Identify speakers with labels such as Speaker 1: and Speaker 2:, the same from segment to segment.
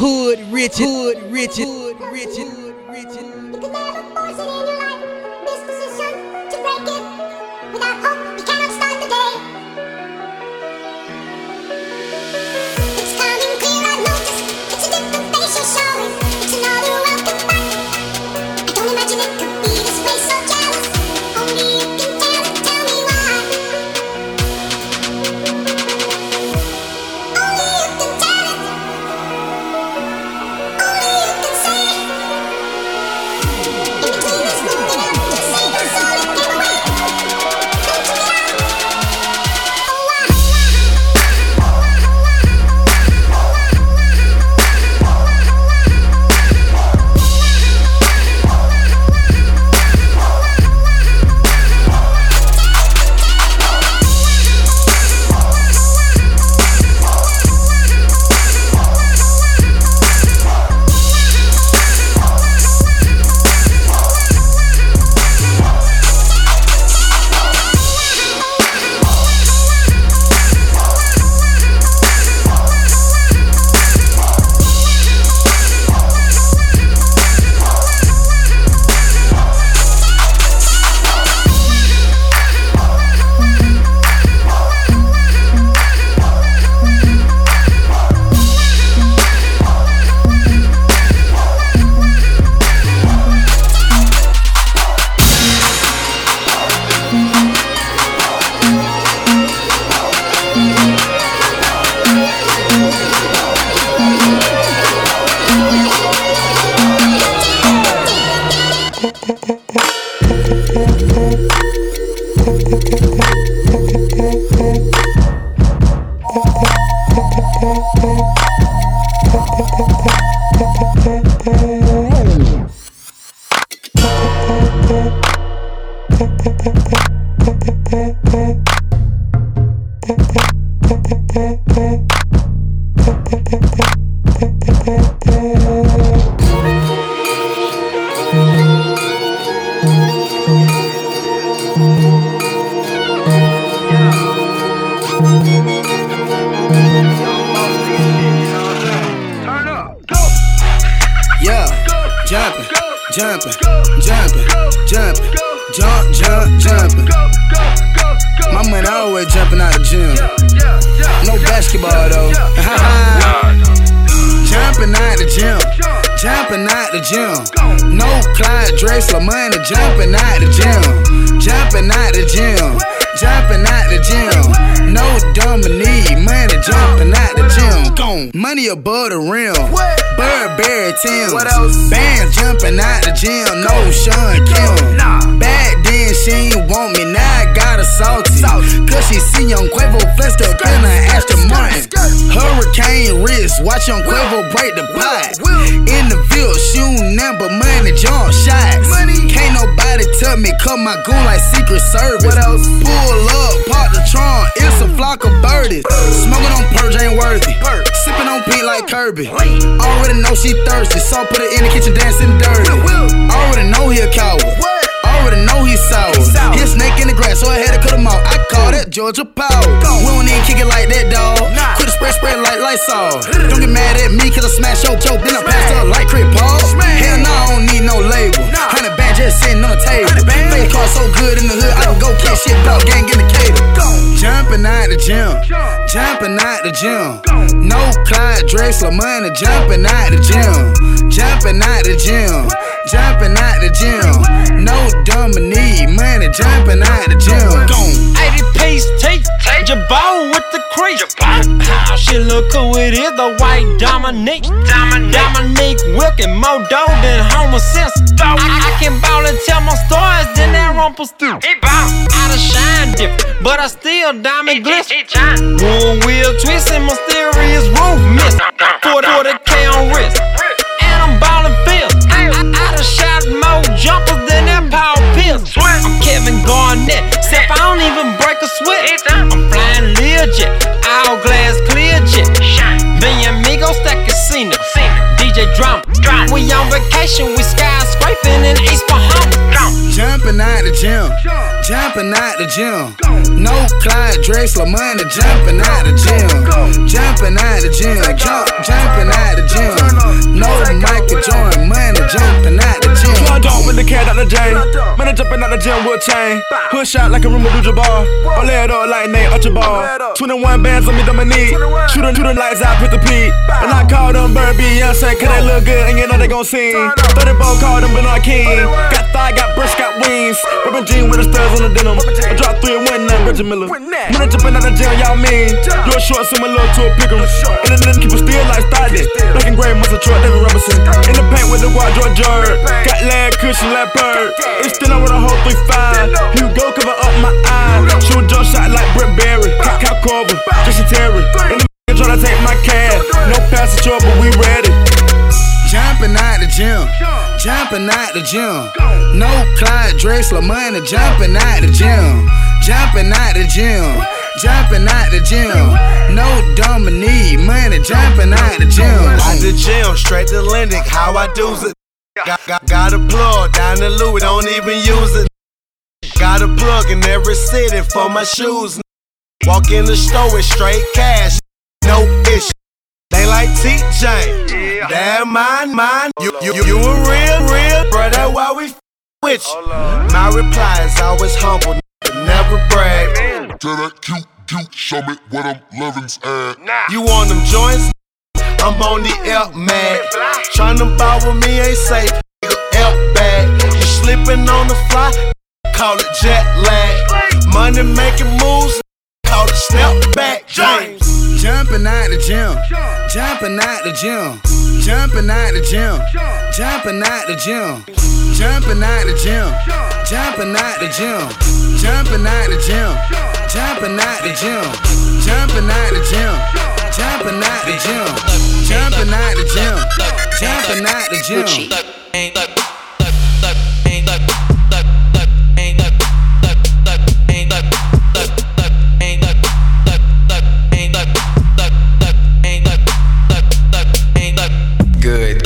Speaker 1: Hood Richard, Hood Richard, Hood Richard, Hood Richard.
Speaker 2: You can never force it in your life. This position to break it. Without hope, you cannot start the day. It's coming clear, I've noticed. It's a different face you're showing. It's another welcome back. I don't imagine it could be this way, so jealous. Only you can tell it, tell me why. Only you can tell it. Only you can say it. In between this moving up, you say the soul it came away. Don't you get out? Oh, why?
Speaker 1: Yeah, jumping, jumping, jumping, jumping, jumping. My money always jumping out the gym. No basketball though. Jumping out the gym, jumping out the gym. No Clyde Drexler money jumping out the gym, jumping out the gym, jumping out the gym. No Dominique money jumping out the gym. Gone, money above the rim. Burberry Tim. Bands jumping out the gym. No Sean Kim. Back then she ain't want me, now I got her salty. Cause she see Young Quavo flexed up in her Aston Martin. Hurricane wrist, watch Young Quavo break the pot. In the field, shooting nothing but money, jump shots. Can't nobody tell me, cut my goon like Secret Service. Pull up, park the trunk, it's a flock of birdies. Smoking on purge ain't worthy. Sipping on pink like Kirby. Already know she thirsty, so put her in the kitchen dancing dirty. Already know he a coward. Already know he sour. He a snake in the grass, so I had to cut him out. I call that Georgia Power. We don't even kick it like that, dawg. Quit the spread like Lysol. Don't get mad at me, cause I smash your joke. Then I pass her like Craig Paul. Hell no, I don't need no label. 100 bands just sitting on the table. Face car so good in the hood, I can go kick shit, dog gang in the cater. Jumping out the gym, jumping out the gym. No Clyde Drexler money jumping out the gym, jumping out the gym, jumping out the gym. No Dominique money jumping out the gym.
Speaker 3: 80-piece tee, Jabot with the crease. She look cool, it is the white Dominique. Dominique Wilkin, more dough than Homer Simpson. I can ball and tell my stories than that Rumpelstiltskin. I done shine different, but I still diamond glisten. One wheel twisting, mysterious roof missing. 40K on wrist, and I'm ballin' fist. I done shot more jumpers than that Paul Pierce. I'm Kevin Garnett, except I don't even break a sweat. I'm flying Learjet, all glass clear jet. Me and Migo stack casino, DJ Drama. We on vacation, we skyscraping in East Bahama.
Speaker 1: Jumping out the gym, jumping out the gym. No Clyde Drexler money jumping out the gym, jumping out the gym, jumping out the gym. No Michael Jordan money, jumping out the gym.
Speaker 4: Fly dog with the cat out the J. Man, I jumping out the gym with a chain. Push out like a room of Jabbar. I lay it up like Nate Archibald. 21 bands on me, Dominique. Shoot the lights out, put the peak. And I call them Bird Beyonce, cause they look good and you know they gon' sing. 30 ball call them Bernard King. Got thigh, got breast, got wings. Rubbin' jean with the studs on the denim. I dropped 3 and 1, now Reggie Miller. When I jumping out the gym, y'all mean. Your short similar to a pick'em. And then keep it still like started. Black and gray muscle truck, David Robinson. In the paint with the guard, George Jordan. Got lag, cushion, leopard. It's still on with a whole 3-5. You go cover up my eye. Shoot jump shot like Brent Berry. Cal Corver, Jesse Terry. And the tryna take my cash. No passage but we ready.
Speaker 1: Jumping out the gym, jumping out the gym. No Clyde Drexler money, jumping out the gym, jumping out the gym, jumping out the gym. No Dominique money, jumping out the gym.
Speaker 5: Out the gym, straight to Lindic, how I do it. Got a plug down the Louis, don't even use it. Got a plug in every city for my shoes. Walk in the store with straight cash, no issue. They like TJ, they're mine. You a real, bro, that's why we with you. My reply is always humble, never brag.
Speaker 6: Tell that cute, show me what I'm lovin's at.
Speaker 5: You want them joints? I'm on the Elk man. Tryna ball with me ain't safe, Elk bag. You slipping on the fly, call it jet lag. Money making moves, call it snap back, James.
Speaker 1: Jumping out the gym, jumping out the gym, jumping out the gym, jumping out the gym, jumping out the gym, jumping out the gym, jumping out the gym, jumping out the gym, jumping out the gym, jumping out the gym, jumping out the gym, jumping out the gym.
Speaker 7: Good.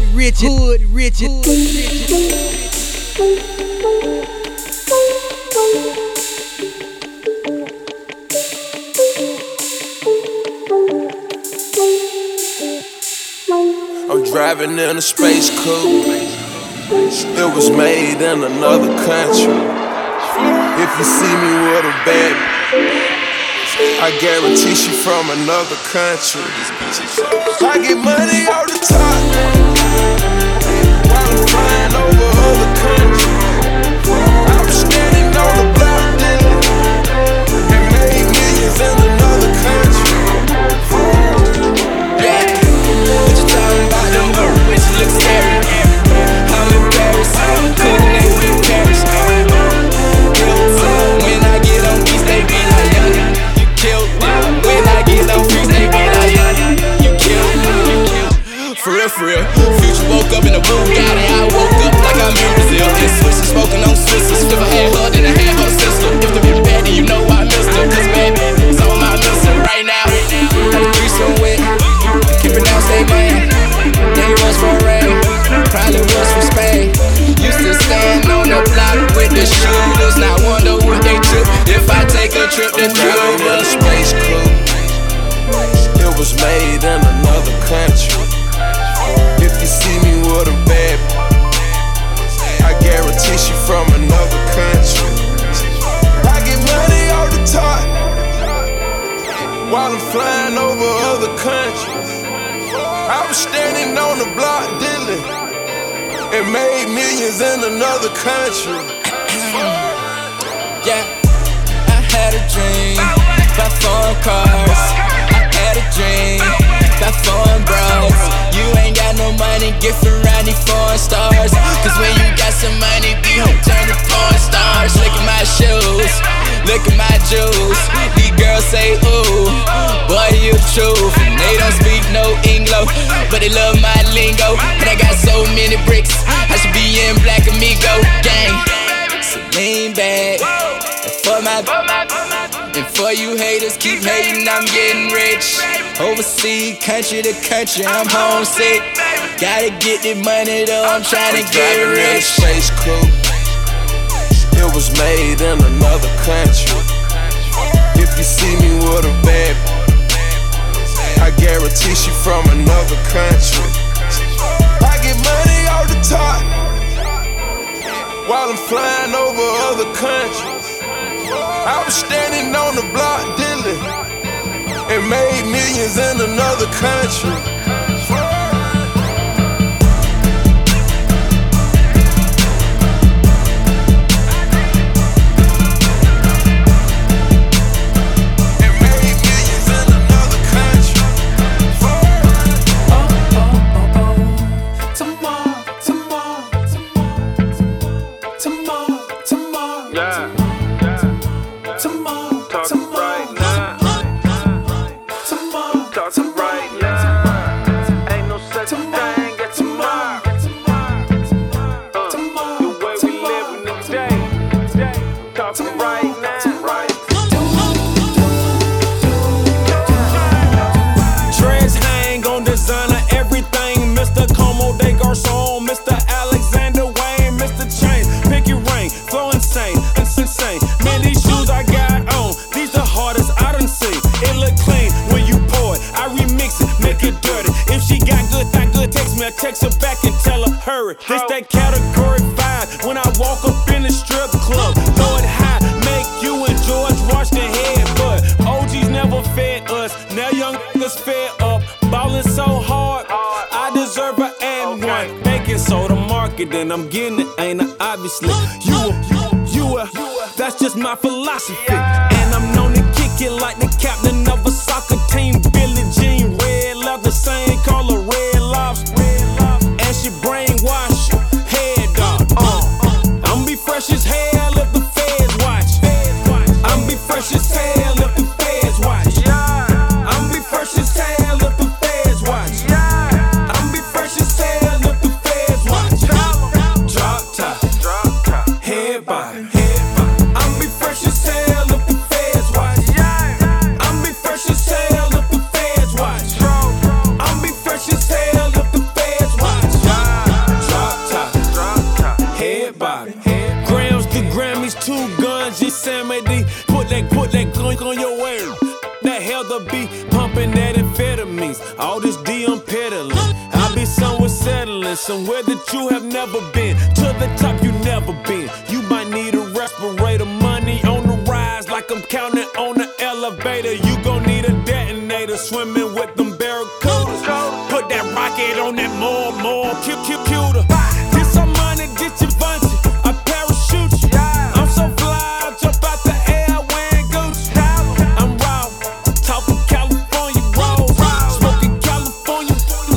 Speaker 1: Richard, Hood Richard.
Speaker 7: I'm driving in a space coupe. It was made in another country. If you see me with a bad, I guarantee she from another country. I get money all the time while I'm flying over other countries. I was standing on the block and made millions in another country. Yeah. What you talking about? Them bitch look scary. I'm in Paris, coordinate with Paris. When I get on beats, they be like, young, you killed me. When I get on beats, they be like, young, you killed me. For real, Future woke up in a Bugatti. I woke up like I'm in Brazil. And Swisher smoking on Swissers. If I had her, then I had her sister. If the bitch bad, then you know I missed her. Cause baby, it's on my listen right now. Had a threesome with, keep it down, stay man. They was for rain, probably was for Spain. Used to stand on the block with the shooters. Now wonder what they took if I take a trip to Cuba. Space coupe. It was made in another country. If you see me with a bad, I guarantee she from another country. I get money all the time while I'm flying over other countries. I was standing on the block dealing and made millions in another country. Yeah, I had a dream about foreign cars. I had a dream about foreign bros. You ain't got no money, get around these foreign stars. Cause when you got some money, be home turn to foreign stars. Look at my shoes, look at my jewels. These girls say, ooh, boy, you truth. And they don't speak no Inglo, but they love my lingo. And I got so many bricks, I should be in Black Amigo gang. So lean back, and for you haters, keep hating, I'm getting rich. Overseas, country to country, I'm homesick. Gotta get the money though, I'm trying to get rich. Space coupe. It was made in another country. If you see me with a bad, I guarantee she from another country. I get money all the time while I'm flying over other countries. I was standing on the block dealing and made millions in another country. Text her back and tell her hurry. This that category 5 when I walk up in the strip club. Throw it high, make you and George wash their head. But OGs never fed us, now young niggas fed up. Ballin' so hard, I deserve an and one. Baking soda marketing, I'm getting it, ain't I? Obviously, you a, that's just my philosophy. And I'm known to kick it like the captain of a soccer team. Billie Jean, red leather, same color, red lobster. And she brainwash head dog. I'm be fresh as hell if the feds watch. I'm be fresh as hell if the feds watch. I'm be fresh as hell if the feds watch. I'm be fresh as hell if the feds watch. Drop top, head body. I'm be fresh as hell if the feds watch. I'm be fresh as hell if the feds watch. I'm be fresh island, somewhere that you have never been. To the top you never been. You might need a respirator, money on the rise like I'm counting on the elevator. You gon' need a detonator, swimming with them barracudas. Put that rocket on that more, cuter. Get some money, get your bunchy, I parachute you. I'm so fly, I jump out the air wearing Gucci. I'm raw, talking California rolls, smoking California.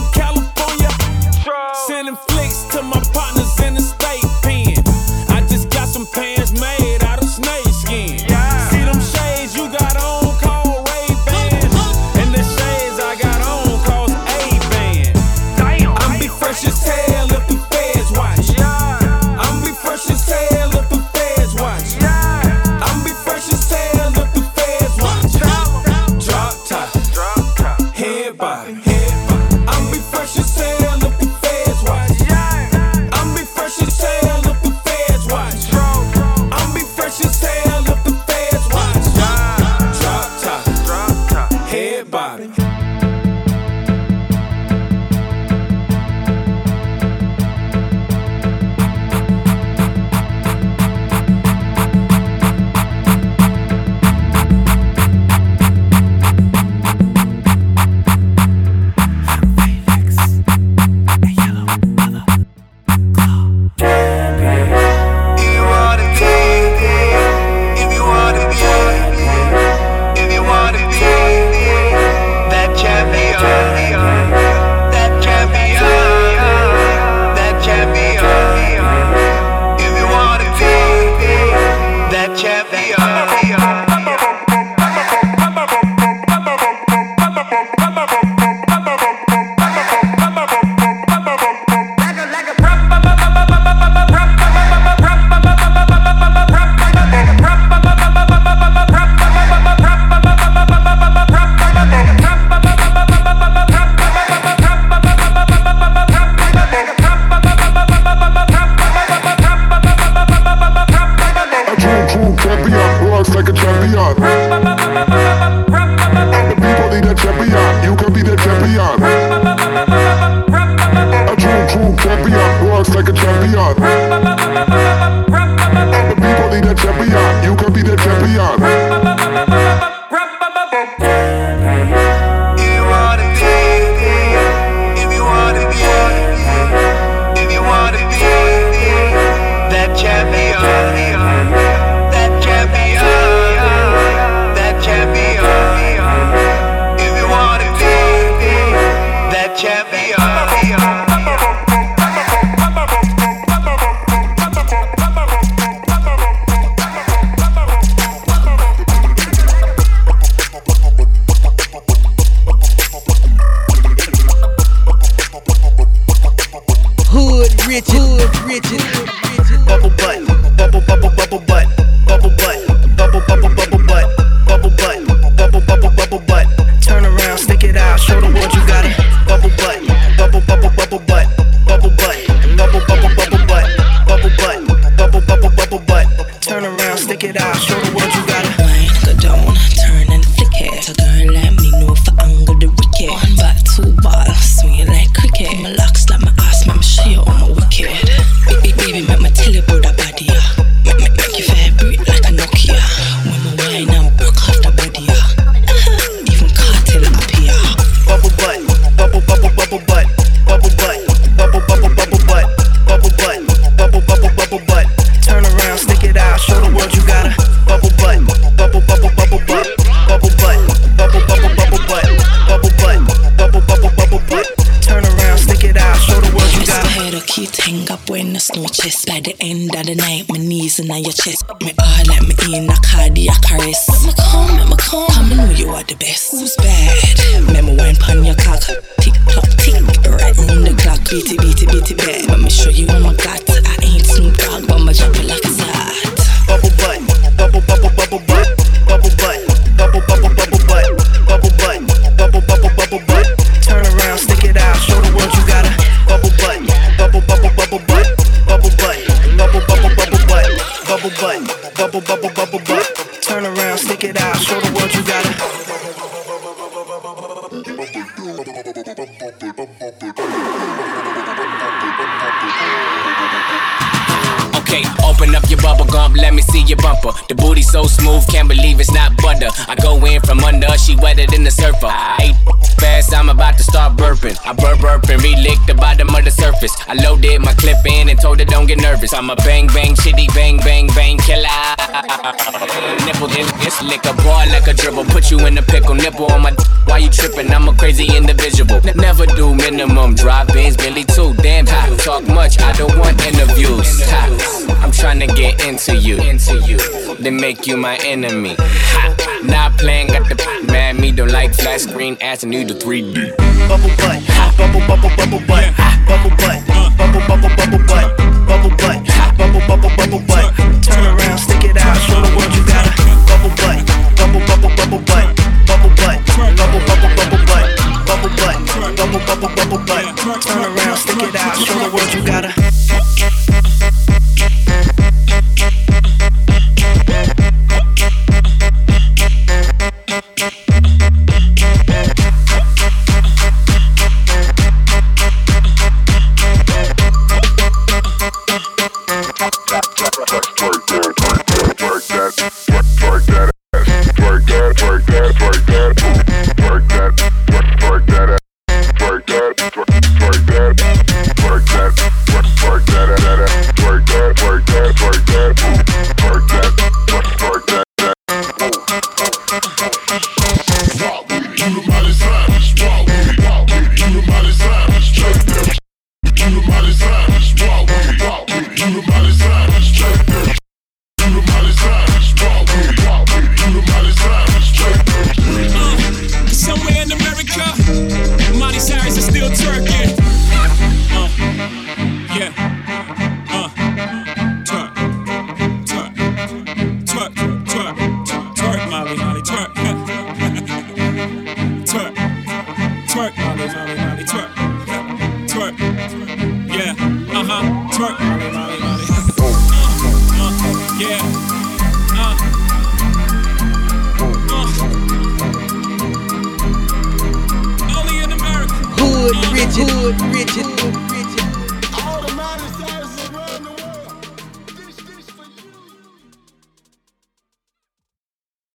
Speaker 7: Sending flicks to my partners in the state pen. I just got some pants made out of snake skin. See them shades you got on called Ray-Ban, and the shades I got on called A-Ban. I'm be fresh as hell if the feds watch. I'm be fresh as hell if the feds watch. I'm be fresh as hell if the feds watch. Drop top, head bop. I'm be fresh as hell if the feds watch. I'm be fresh as hell if the feds watch. I'm be fresh as hell if the feds watch. Drop top, head bop.
Speaker 6: Like a champion. The people need a champion. You can be the champion. A true champion works like a champion. The people need a champion. You can be the champion.
Speaker 8: Bubble butt, bubble butt, bubble butt, bubble butt, bubble butt. Turn around, stick it out, show the world you got it. Bubble butt, bubble butt, bubble butt, bubble butt. Turn around, stick it out, show the world you got it.
Speaker 9: Wine, go down, turn and flick it. A girl like me know for angle the wicket. One back, two ball, swing it like cricket. My locks like my ass, make me show you all my wicked. Baby, make me tell you about that body, yeah. Make you vibrate like a Nokia. When my wine and broke off the body, yeah. Even cartel up here.
Speaker 8: Bubble butt, bubble butt, bubble butt, bubble butt, bubble butt. Turn around, stick it out, show the world you got it. Bubble butt, bubble butt, bubble butt, bubble butt, bubble butt. Turn around, stick it out, show the world you got it.
Speaker 9: Head a cute hang up when the snow chest. By the end of the night, my knees in your chest. Me all let me in a cardiac arrest. Make me come. Come and know you are the best. Who's bad? Remember wine pon your cock. Tick tock tick, right on the clock. Beat it bad. Let me show you what my got. I ain't Snoop Dogg, but my jump it like a sad.
Speaker 8: Bubble butt, bubble butt, bubble butt, bubble butt, bubble butt, bubble butt. Turn around, stick it out, show the world you got it. Bubble butt, bubble butt, bubble butt, bubble butt, bubble butt. Turn around, stick it out, show the world you got it.
Speaker 10: Okay, open up your bubble gum, let me see your bumper. The booty so smooth, can't believe it's not butter. I go in from under, she wetter than the surfer. I ate fast, I'm about to start burping. I burp and re-lick the bottom of the surface. I loaded my clip in and told her don't get nervous. I'm a bang bang chitty bang bang bang killer. Nipple in this lick a bar like a dribble. Put you in a pickle, nipple on my why you tripping? I'm a crazy individual. Never do minimum drive-ins, Billy too damn hot. Talk much, I don't want interviews. I'm trying to get into you, then make you my enemy. Not playing, got the mad me, don't like flat screen ass and need the 3D.
Speaker 8: Bubble butt, bubble bubble bubble butt, bubble butt, bubble bubble bubble butt, bubble butt, bubble bubble bubble butt. Turn around, stick it out, show the world you got a bubble butt, bubble bubble bubble butt, bubble butt, bubble bubble bubble butt, bubble butt, bubble bubble bubble butt. Turn around, stick it out, show the world you got a.
Speaker 1: Hood, rich.